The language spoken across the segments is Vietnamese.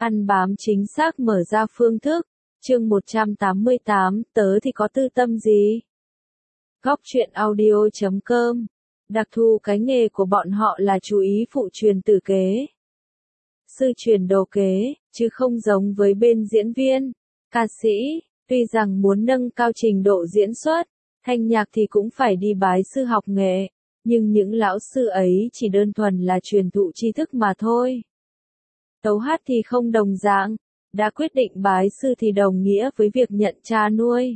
Ăn bám chính xác mở ra phương thức. Chương 188, tớ thì có tư tâm gì? Góc truyện audio.com. Đặc thù cái nghề của bọn họ là chú ý phụ truyền tử kế. Sư truyền đồ kế, chứ không giống với bên diễn viên, ca sĩ. Tuy rằng muốn nâng cao trình độ diễn xuất, thanh nhạc thì cũng phải đi bái sư học nghệ. Nhưng những lão sư ấy chỉ đơn thuần là truyền thụ tri thức mà thôi. Tấu hát thì không đồng dạng, đã quyết định bái sư thì đồng nghĩa với việc nhận cha nuôi.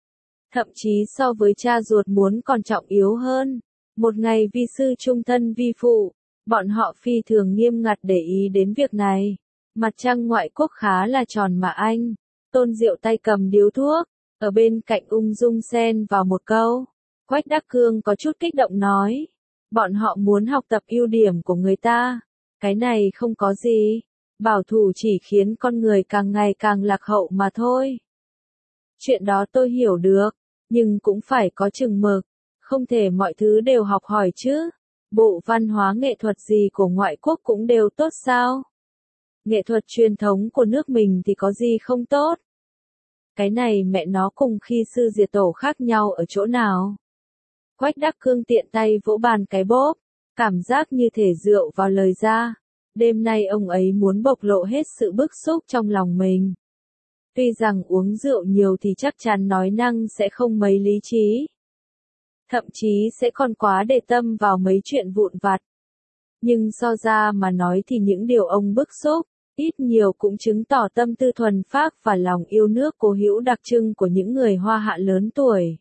Thậm chí so với cha ruột muốn còn trọng yếu hơn. Một ngày vi sư trung thân vi phụ, bọn họ phi thường nghiêm ngặt để ý đến việc này. Mặt trăng ngoại quốc khá là tròn mà anh. Tôn Diệu tay cầm điếu thuốc, ở bên cạnh ung dung xen vào một câu. Quách Đắc Cương có chút kích động nói. Bọn họ muốn học tập ưu điểm của người ta. Cái này không có gì. Bảo thủ chỉ khiến con người càng ngày càng lạc hậu mà thôi. Chuyện đó tôi hiểu được, nhưng cũng phải có chừng mực. Không thể mọi thứ đều học hỏi chứ. Bộ văn hóa nghệ thuật gì của ngoại quốc cũng đều tốt sao? Nghệ thuật truyền thống của nước mình thì có gì không tốt? Cái này mẹ nó cùng khi sư diệt tổ khác nhau ở chỗ nào? Quách Đắc Cương tiện tay vỗ bàn cái bóp, cảm giác như thể rượu vào lời ra. Đêm nay ông ấy muốn bộc lộ hết sự bức xúc trong lòng mình. Tuy rằng uống rượu nhiều thì chắc chắn nói năng sẽ không mấy lý trí. Thậm chí sẽ còn quá để tâm vào mấy chuyện vụn vặt. Nhưng so ra mà nói thì những điều ông bức xúc, ít nhiều cũng chứng tỏ tâm tư thuần phác và lòng yêu nước cố hữu đặc trưng của những người Hoa Hạ lớn tuổi.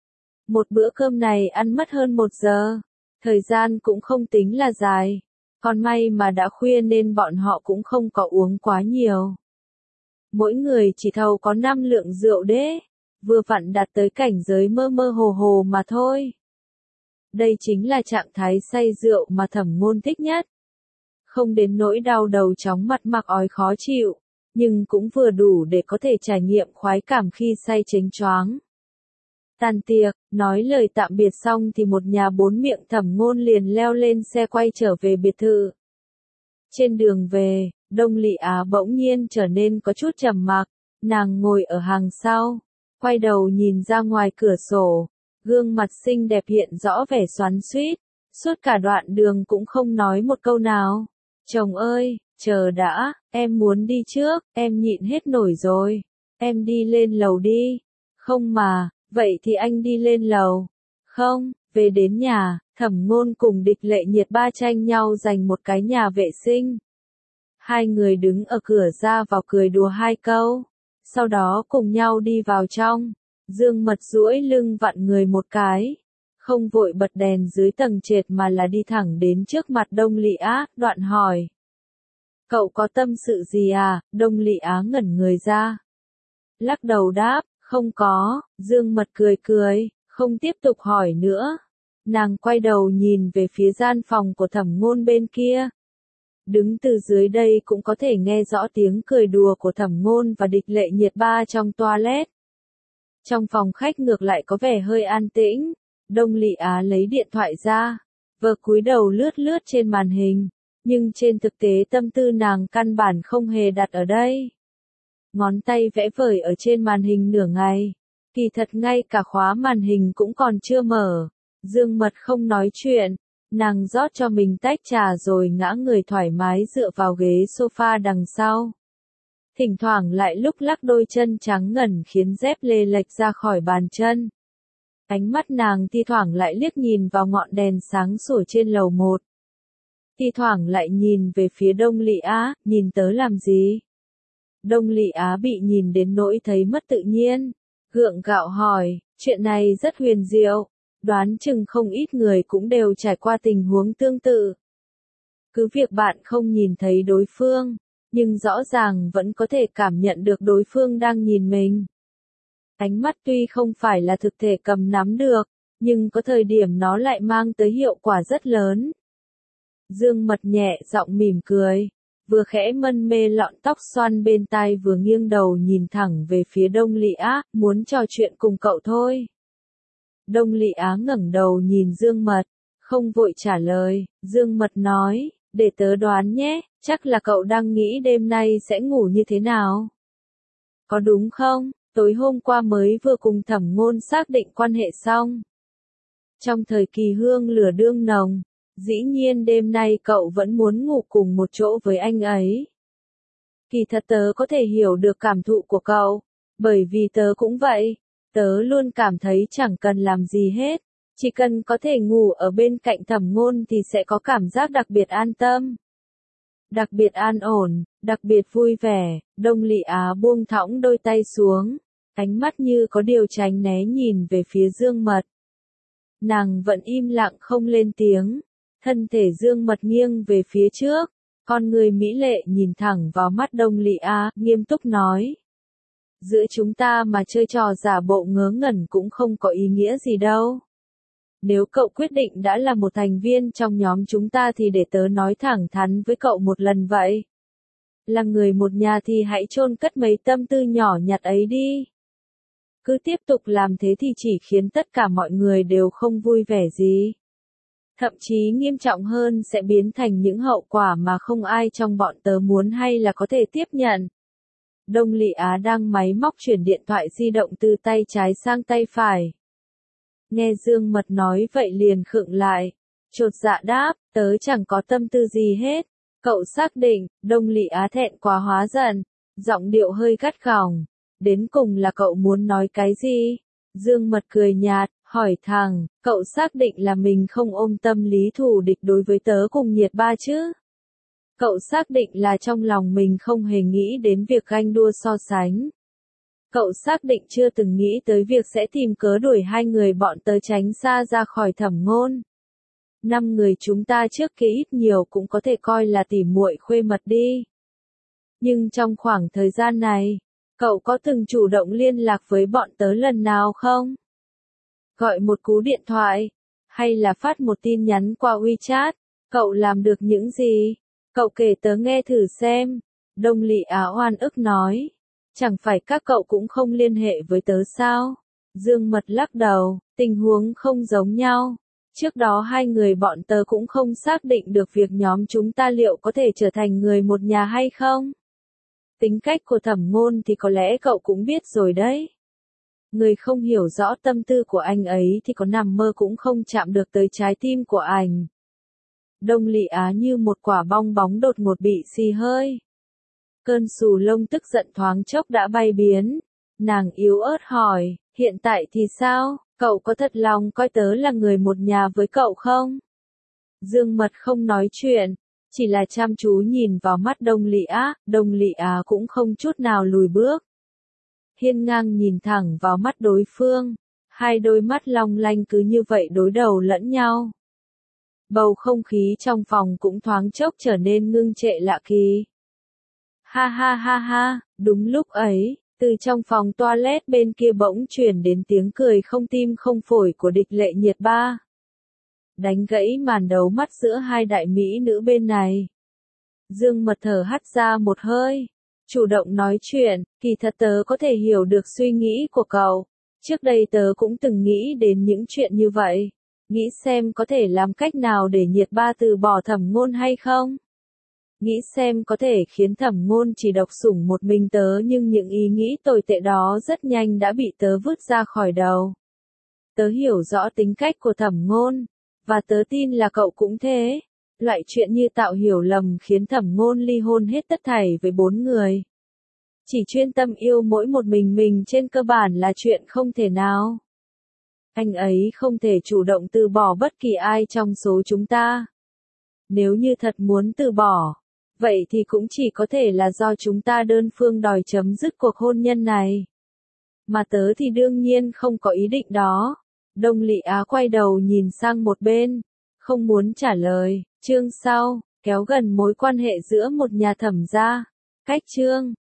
Một bữa cơm này ăn mất hơn 1 giờ. Thời gian cũng không tính là dài. Còn may mà đã khuya nên bọn họ cũng không có uống quá nhiều. Mỗi người chỉ thầu có 5 lượng rượu đế, vừa vặn đạt tới cảnh giới mơ mơ hồ hồ mà thôi. Đây chính là trạng thái say rượu mà Thẩm Ngôn thích nhất. Không đến nỗi đau đầu chóng mặt mạc ói khó chịu, nhưng cũng vừa đủ để có thể trải nghiệm khoái cảm khi say chếnh choáng. Tàn tiệc, nói lời tạm biệt xong thì một nhà 4 miệng Thẩm Ngôn liền leo lên xe quay trở về biệt thự. Trên đường về, Đông Lị Á bỗng nhiên trở nên có chút trầm mặc, nàng ngồi ở hàng sau, quay đầu nhìn ra ngoài cửa sổ, gương mặt xinh đẹp hiện rõ vẻ xoắn xuýt, suốt cả đoạn đường cũng không nói một câu nào. Chồng ơi, chờ đã, em muốn đi trước, em nhịn hết nổi rồi, em đi lên lầu đi. Không mà, vậy thì anh đi lên lầu. Không, về đến nhà, Thẩm Ngôn cùng Địch Lệ Nhiệt ba tranh nhau giành một cái nhà vệ sinh. Hai người đứng ở cửa ra vào cười đùa 2 câu, sau đó cùng nhau đi vào trong. Dương Mật duỗi lưng vặn người một cái, không vội bật đèn dưới tầng trệt mà là đi thẳng đến trước mặt Đông Lị Á, đoạn hỏi. Cậu có tâm sự gì à? Đông Lị Á ngẩn người ra. Lắc đầu đáp, không có. Dương Mật cười cười, không tiếp tục hỏi nữa. Nàng quay đầu nhìn về phía gian phòng của Thẩm Ngôn bên kia. Đứng từ dưới đây cũng có thể nghe rõ tiếng cười đùa của Thẩm Ngôn và Địch Lệ Nhiệt ba trong toilet. Trong phòng khách ngược lại có vẻ hơi an tĩnh. Đông Lị Á lấy điện thoại ra, vừa cúi đầu lướt lướt trên màn hình, nhưng trên thực tế tâm tư nàng căn bản không hề đặt ở đây. Ngón tay vẽ vời ở trên màn hình nửa ngày, kỳ thật ngay cả khóa màn hình cũng còn chưa mở. Dương Mật không nói chuyện, nàng rót cho mình tách trà rồi ngã người thoải mái dựa vào ghế sofa đằng sau. Thỉnh thoảng lại lúc lắc đôi chân trắng ngần khiến dép lê lệch ra khỏi bàn chân. Ánh mắt nàng thi thoảng lại liếc nhìn vào ngọn đèn sáng sủa trên lầu 1. Thi thoảng lại nhìn về phía Đông Lị Á, nhìn tớ làm gì? Đông Lị Á bị nhìn đến nỗi thấy mất tự nhiên, gượng gạo hỏi, chuyện này rất huyền diệu, đoán chừng không ít người cũng đều trải qua tình huống tương tự. Cứ việc bạn không nhìn thấy đối phương, nhưng rõ ràng vẫn có thể cảm nhận được đối phương đang nhìn mình. Ánh mắt tuy không phải là thực thể cầm nắm được, nhưng có thời điểm nó lại mang tới hiệu quả rất lớn. Dương Mật nhẹ giọng mỉm cười, vừa khẽ mân mê lọn tóc xoăn bên tai vừa nghiêng đầu nhìn thẳng về phía Đông Lị Á, muốn trò chuyện cùng cậu thôi. Đông Lị Á ngẩng đầu nhìn Dương Mật, không vội trả lời. Dương Mật nói, Để tớ đoán nhé, chắc là cậu đang nghĩ đêm nay sẽ ngủ như thế nào? Có đúng không? Tối hôm qua mới vừa cùng Thẩm Ngôn xác định quan hệ xong. Trong thời kỳ hương lửa đương nồng, dĩ nhiên đêm nay cậu vẫn muốn ngủ cùng một chỗ với anh ấy. Kỳ thật tớ có thể hiểu được cảm thụ của cậu, bởi vì tớ cũng vậy. Tớ luôn cảm thấy chẳng cần làm gì hết, chỉ cần có thể ngủ ở bên cạnh Thẩm Ngôn thì sẽ có cảm giác đặc biệt an tâm. Đặc biệt an ổn, đặc biệt vui vẻ. Đông Lị Á buông thõng đôi tay xuống, ánh mắt như có điều tránh né nhìn về phía Dương Mật. Nàng vẫn im lặng không lên tiếng, thân thể Dương Mật nghiêng về phía trước, con người mỹ lệ nhìn thẳng vào mắt Đông Lị Á, nghiêm túc nói. Giữa chúng ta mà chơi trò giả bộ ngớ ngẩn cũng không có ý nghĩa gì đâu. Nếu cậu quyết định đã là một thành viên trong nhóm chúng ta thì để tớ nói thẳng thắn với cậu một lần vậy. Là người một nhà thì hãy chôn cất mấy tâm tư nhỏ nhặt ấy đi. Cứ tiếp tục làm thế thì chỉ khiến tất cả mọi người đều không vui vẻ gì. Thậm chí nghiêm trọng hơn sẽ biến thành những hậu quả mà không ai trong bọn tớ muốn hay là có thể tiếp nhận. Đông Lị Á đang máy móc chuyển điện thoại di động từ tay trái sang tay phải. Nghe Dương Mật nói vậy liền khựng lại, chột dạ đáp, tớ chẳng có tâm tư gì hết. Cậu xác định? Đông Lị Á thẹn quá hóa giận, giọng điệu hơi gắt gỏng. Đến cùng là cậu muốn nói cái gì? Dương Mật cười nhạt, hỏi thẳng, cậu xác định là mình không ôm tâm lý thù địch đối với tớ cùng Nhiệt Ba chứ? Cậu xác định là trong lòng mình không hề nghĩ đến việc ganh đua so sánh. Cậu xác định chưa từng nghĩ tới việc sẽ tìm cớ đuổi hai người bọn tớ tránh xa ra khỏi Thẩm Ngôn. 5 người chúng ta trước kia ít nhiều cũng có thể coi là tỉ muội khuê mật đi. Nhưng trong khoảng thời gian này, cậu có từng chủ động liên lạc với bọn tớ lần nào không? Gọi một cú điện thoại, hay là phát một tin nhắn qua WeChat, cậu làm được những gì? Cậu kể tớ nghe thử xem. Đông Lị Á oan ức nói. Chẳng phải các cậu cũng không liên hệ với tớ sao? Dương Mật lắc đầu, tình huống không giống nhau. Trước đó hai người bọn tớ cũng không xác định được việc nhóm chúng ta liệu có thể trở thành người một nhà hay không. Tính cách của Thẩm Ngôn thì có lẽ cậu cũng biết rồi đấy. Người không hiểu rõ tâm tư của anh ấy thì có nằm mơ cũng không chạm được tới trái tim của anh. Đông Lị Á như một quả bong bóng đột ngột bị xì hơi. Cơn xù lông tức giận thoáng chốc đã bay biến. Nàng yếu ớt hỏi, hiện tại thì sao, cậu có thật lòng coi tớ là người một nhà với cậu không? Dương Mật không nói chuyện, chỉ là chăm chú nhìn vào mắt Đông Lị Á. Đông Lị Á cũng không chút nào lùi bước. Hiên ngang nhìn thẳng vào mắt đối phương, hai đôi mắt long lanh cứ như vậy đối đầu lẫn nhau. Bầu không khí trong phòng cũng thoáng chốc trở nên ngưng trệ lạ kỳ. Ha ha ha ha, đúng lúc ấy, từ trong phòng toilet bên kia bỗng truyền đến tiếng cười không tim không phổi của Địch Lệ Nhiệt Ba. Đánh gãy màn đấu mắt giữa hai đại mỹ nữ bên này. Dương Mật thở hắt ra một hơi, chủ động nói chuyện, kỳ thật tớ có thể hiểu được suy nghĩ của cậu. Trước đây tớ cũng từng nghĩ đến những chuyện như vậy. Nghĩ xem có thể làm cách nào để Nhiệt Ba từ bỏ Thẩm Ngôn hay không? Nghĩ xem có thể khiến Thẩm Ngôn chỉ độc sủng một mình tớ, nhưng những ý nghĩ tồi tệ đó rất nhanh đã bị tớ vứt ra khỏi đầu. Tớ hiểu rõ tính cách của Thẩm Ngôn, và tớ tin là cậu cũng thế. Loại chuyện như tạo hiểu lầm khiến Thẩm Ngôn ly hôn hết tất thảy với 4 người. Chỉ chuyên tâm yêu mỗi một mình trên cơ bản là chuyện không thể nào. Anh ấy không thể chủ động từ bỏ bất kỳ ai trong số chúng ta. Nếu như thật muốn từ bỏ, vậy thì cũng chỉ có thể là do chúng ta đơn phương đòi chấm dứt cuộc hôn nhân này. Mà tớ thì đương nhiên không có ý định đó. Đông Lị Á quay đầu nhìn sang một bên, không muốn trả lời. Chương sau, kéo gần mối quan hệ giữa một nhà Thẩm gia. Cách chương